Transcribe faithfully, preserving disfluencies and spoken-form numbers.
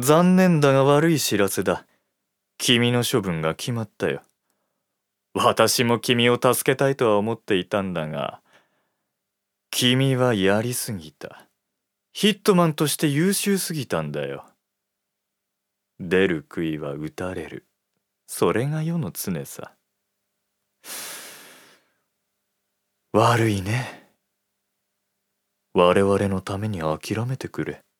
残念だが悪い知らせだ。君の処分が決まったよ。私も君を助けたいとは思っていたんだが、君はやりすぎた。ヒットマンとして優秀すぎたんだよ。出る杭は打たれる。それが世の常さ。悪いね。我々のために諦めてくれ。